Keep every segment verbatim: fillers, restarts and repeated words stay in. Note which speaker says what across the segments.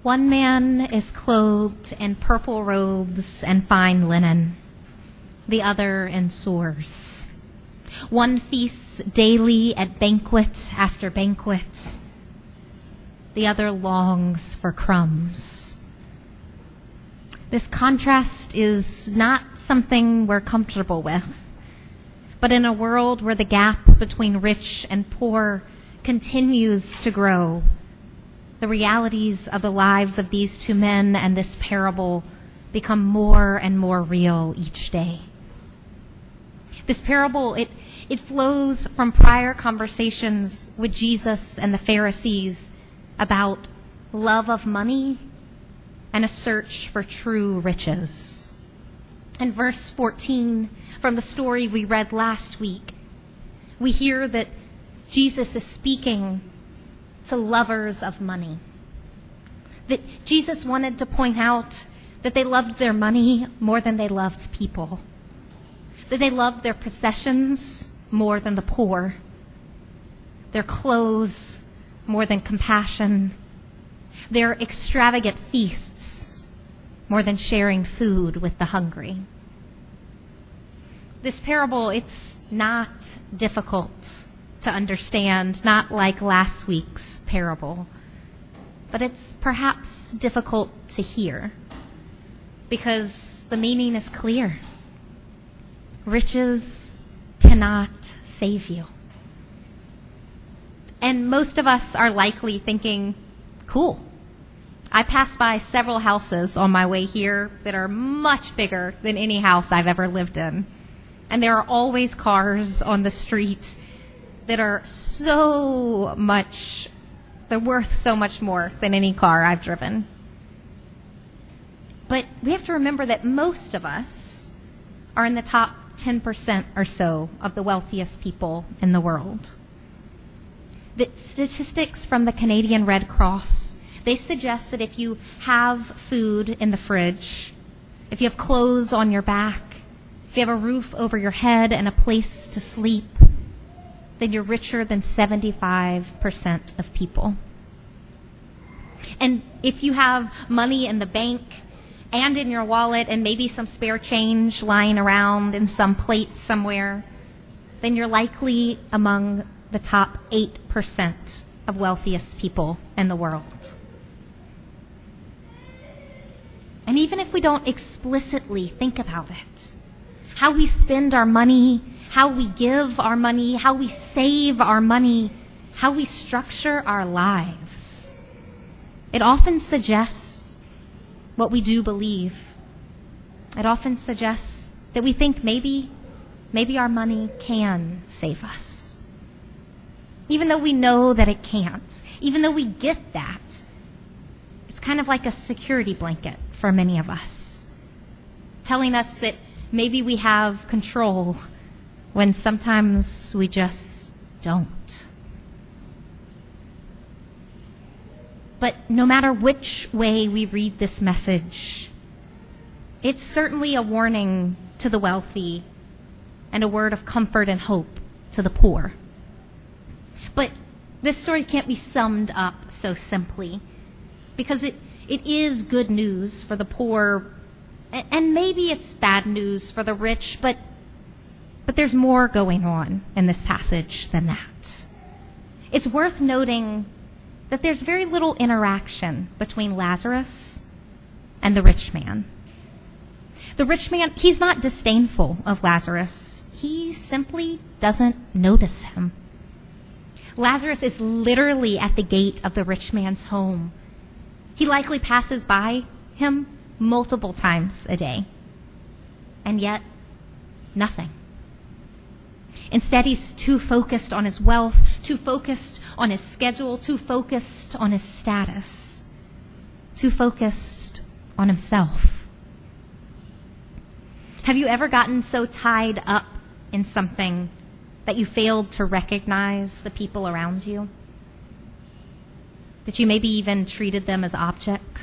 Speaker 1: One man is clothed in purple robes and fine linen, the other in sores. One feasts daily at banquet after banquet, the other longs for crumbs. This contrast is not something we're comfortable with, but in a world where the gap between rich and poor continues to grow, the realities of the lives of these two men and this parable become more and more real each day. This parable, it, it flows from prior conversations with Jesus and the Pharisees about love of money and a search for true riches. In verse fourteen, from the story we read last week, we hear that Jesus is speaking to lovers of money. That Jesus wanted to point out that they loved their money more than they loved people. That they loved their possessions more than the poor. Their clothes more than compassion. Their extravagant feasts more than sharing food with the hungry. This parable, it's not difficult to understand, not like last week's parable, but it's perhaps difficult to hear because the meaning is clear. Riches cannot save you. And most of us are likely thinking, cool. I passed by several houses on my way here that are much bigger than any house I've ever lived in. And there are always cars on the street that are so much, they're worth so much more than any car I've driven. But we have to remember that most of us are in the top ten percent or so of the wealthiest people in the world. The statistics from the Canadian Red Cross, they suggest that if you have food in the fridge, if you have clothes on your back, if you have a roof over your head and a place to sleep, then you're richer than seventy-five percent of people. And if you have money in the bank and in your wallet and maybe some spare change lying around in some plate somewhere, then you're likely among the top eight percent of wealthiest people in the world. And even if we don't explicitly think about it, how we spend our money, how we give our money, how we save our money, how we structure our lives, it often suggests what we do believe. It often suggests that we think maybe, maybe our money can save us. Even though we know that it can't, even though we get that, it's kind of like a security blanket for many of us, telling us that maybe we have control when sometimes we just don't. But no matter which way we read this message, it's certainly a warning to the wealthy and a word of comfort and hope to the poor. But this story can't be summed up so simply, because it, it is good news for the poor, and maybe it's bad news for the rich, but but there's more going on in this passage than that. It's worth noting that there's very little interaction between Lazarus and the rich man. The rich man, he's not disdainful of Lazarus. He simply doesn't notice him. Lazarus is literally at the gate of the rich man's home. He likely passes by him multiple times a day. And yet, nothing. Instead, he's too focused on his wealth, too focused on his schedule, too focused on his status, too focused on himself. Have you ever gotten so tied up in something that you failed to recognize the people around you? That you maybe even treated them as objects?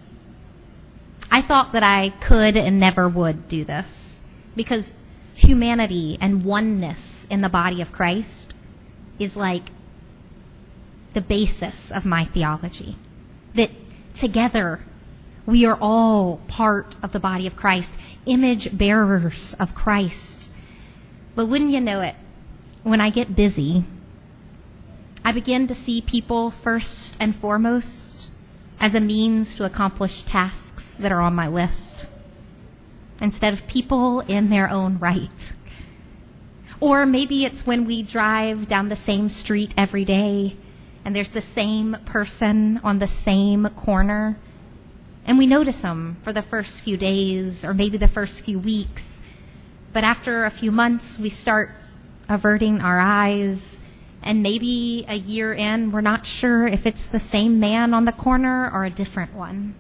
Speaker 1: I thought that I could and never would do this because humanity and oneness in the body of Christ is like the basis of my theology. That together, we are all part of the body of Christ, image bearers of Christ. But wouldn't you know it, when I get busy, I begin to see people first and foremost as a means to accomplish tasks that are on my list, instead of people in their own right. Or maybe it's when we drive down the same street every day and there's the same person on the same corner, and we notice them for the first few days or maybe the first few weeks. But after a few months, we start averting our eyes, and maybe a year in, we're not sure if it's the same man on the corner or a different one.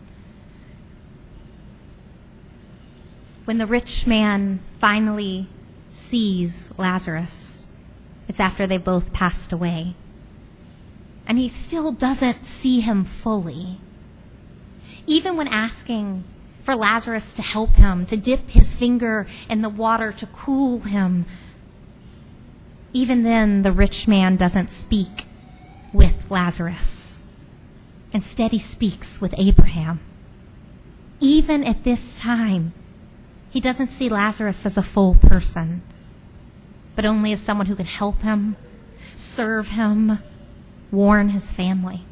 Speaker 1: When the rich man finally sees Lazarus, it's after they both passed away. And he still doesn't see him fully. Even when asking for Lazarus to help him, to dip his finger in the water to cool him, even then the rich man doesn't speak with Lazarus. Instead, he speaks with Abraham. Even at this time, he doesn't see Lazarus as a full person, but only as someone who can help him, serve him, warn his family.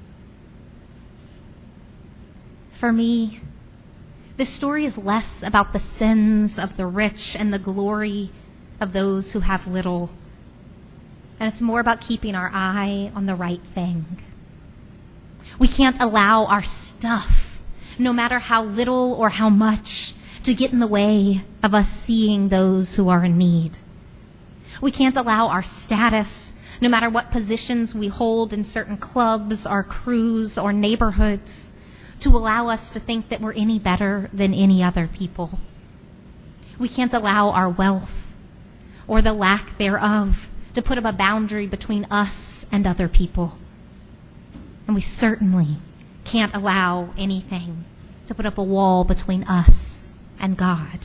Speaker 1: For me, this story is less about the sins of the rich and the glory of those who have little, and it's more about keeping our eye on the right thing. We can't allow our stuff, no matter how little or how much, to get in the way of us seeing those who are in need. We can't allow our status, no matter what positions we hold in certain clubs or crews or neighborhoods, to allow us to think that we're any better than any other people. We can't allow our wealth or the lack thereof to put up a boundary between us and other people. And we certainly can't allow anything to put up a wall between us and God.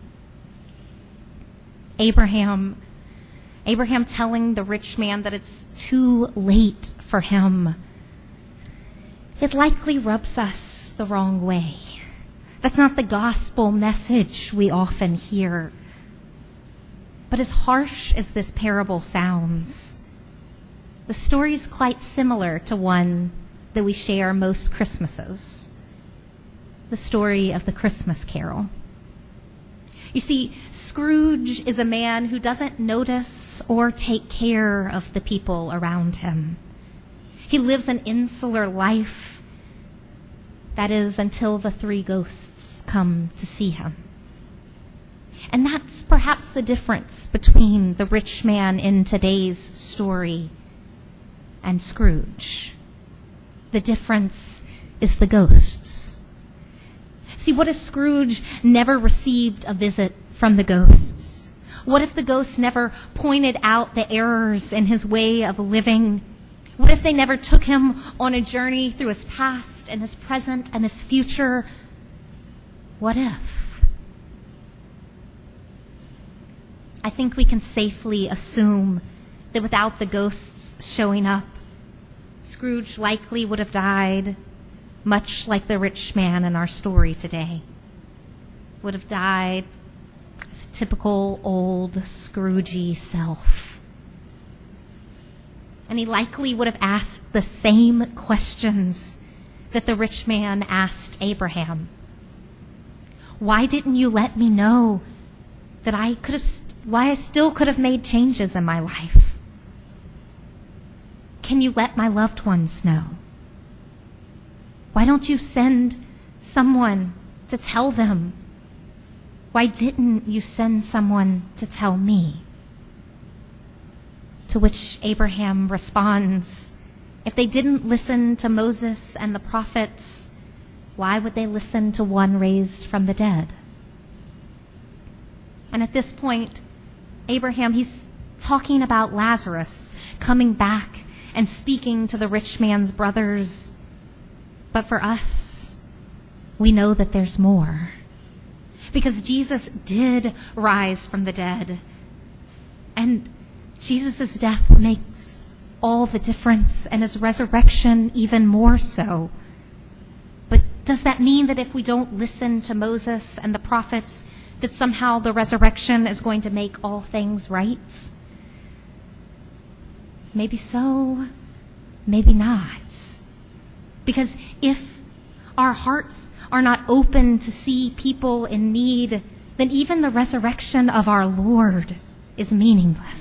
Speaker 1: Abraham, Abraham telling the rich man that it's too late for him, it likely rubs us the wrong way. That's not the gospel message we often hear. But as harsh as this parable sounds, the story is quite similar to one that we share most Christmases, the story of the Christmas Carol. You see, Scrooge is a man who doesn't notice or take care of the people around him. He lives an insular life, that is, until the three ghosts come to see him. And that's perhaps the difference between the rich man in today's story and Scrooge. The difference is the ghosts. See, what if Scrooge never received a visit from the ghosts? What if the ghosts never pointed out the errors in his way of living? What if they never took him on a journey through his past and his present and his future? What if? I think we can safely assume that without the ghosts showing up, Scrooge likely would have died much like the rich man in our story today. Would have died as a typical old Scroogey self. And he likely would have asked the same questions that the rich man asked Abraham. Why didn't you let me know that I could have, why I still could have made changes in my life? Can you let my loved ones know? Why don't you send someone to tell them? Why didn't you send someone to tell me? To which Abraham responds, if they didn't listen to Moses and the prophets, why would they listen to one raised from the dead? And at this point, Abraham, he's talking about Lazarus coming back and speaking to the rich man's brothers. But for us, we know that there's more. Because Jesus did rise from the dead. And Jesus' death makes all the difference, and his resurrection even more so. But Does that mean that if we don't listen to Moses and the prophets, that somehow the resurrection is going to make all things right? Maybe so, maybe not. Because if our hearts are not open to see people in need, then even the resurrection of our Lord is meaningless.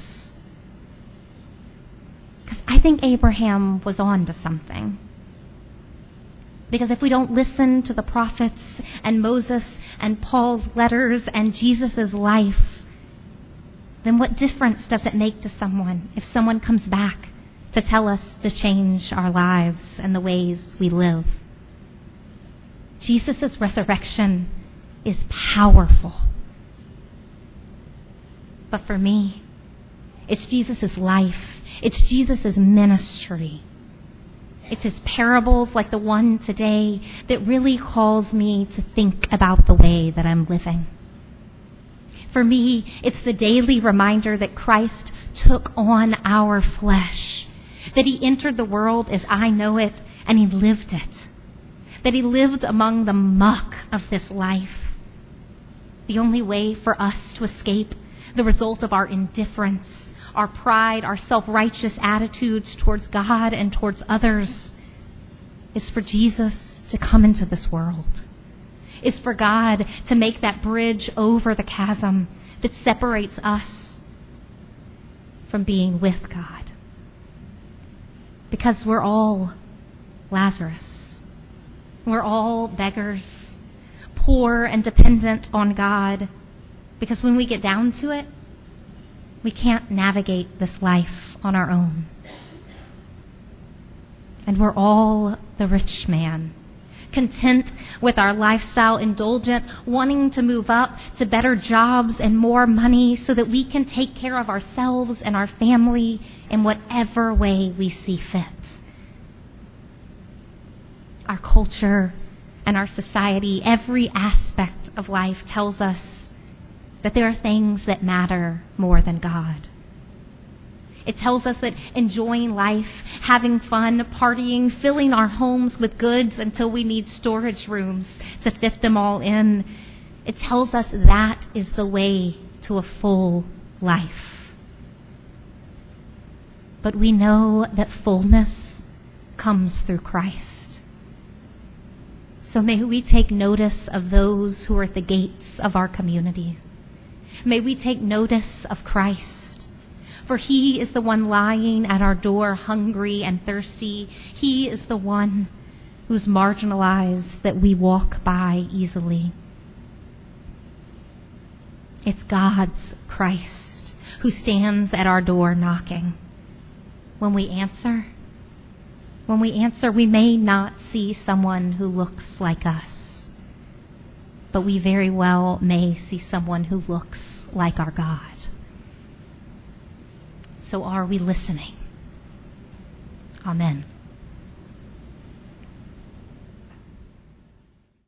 Speaker 1: Because I think Abraham was on to something. Because if we don't listen to the prophets and Moses and Paul's letters and Jesus' life, then what difference does it make to someone if someone comes back to tell us to change our lives and the ways we live? Jesus' resurrection is powerful. But for me, it's Jesus' life. It's Jesus' ministry. It's his parables like the one today that really calls me to think about the way that I'm living. For me, it's the daily reminder that Christ took on our flesh, that he entered the world as I know it, and he lived it, that he lived among the muck of this life. The only way for us to escape the result of our indifference, our pride, our self-righteous attitudes towards God and towards others is for Jesus to come into this world. Is for God to make that bridge over the chasm that separates us from being with God. Because we're all Lazarus. We're all beggars, poor and dependent on God. Because when we get down to it, we can't navigate this life on our own. And we're all the rich man, content with our lifestyle, indulgent, wanting to move up to better jobs and more money so that we can take care of ourselves and our family in whatever way we see fit. Our culture and our society, every aspect of life tells us that there are things that matter more than God. It tells us that enjoying life, having fun, partying, filling our homes with goods until we need storage rooms to fit them all in, it tells us that is the way to a full life. But we know that fullness comes through Christ. So may we take notice of those who are at the gates of our community. May we take notice of Christ, for he is the one lying at our door hungry and thirsty. He is the one who's marginalized that we walk by easily. It's God's Christ who stands at our door knocking. When we answer, when we answer, we may not see someone who looks like us, but we very well may see someone who looks like our God. So are we listening? Amen.